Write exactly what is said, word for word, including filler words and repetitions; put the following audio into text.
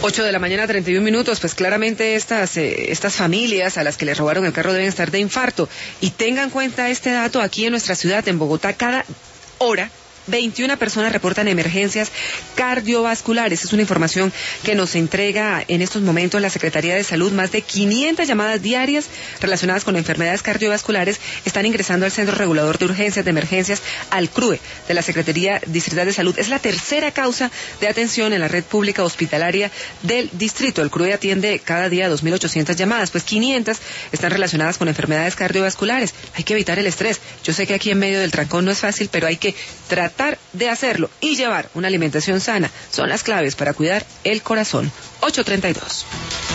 ocho de la mañana, treinta y un minutos, pues claramente estas, eh, estas familias a las que les robaron el carro deben estar de infarto. Y tengan en cuenta este dato, aquí en nuestra ciudad, en Bogotá, cada hora veintiuna personas reportan emergencias cardiovasculares. Es una información que nos entrega en estos momentos la Secretaría de Salud. Más de quinientas llamadas diarias relacionadas con enfermedades cardiovasculares están ingresando al Centro Regulador de Urgencias de Emergencias, al C R U E, de la Secretaría Distrital de Salud. Es la tercera causa de atención en la red pública hospitalaria del distrito. El C R U E atiende cada día dos mil ochocientas llamadas, pues quinientas están relacionadas con enfermedades cardiovasculares. Hay que evitar el estrés. Yo sé que aquí en medio del trancón no es fácil, pero hay que tratar de hacerlo y llevar una alimentación sana. Son las claves para cuidar el corazón. ocho treinta y dos.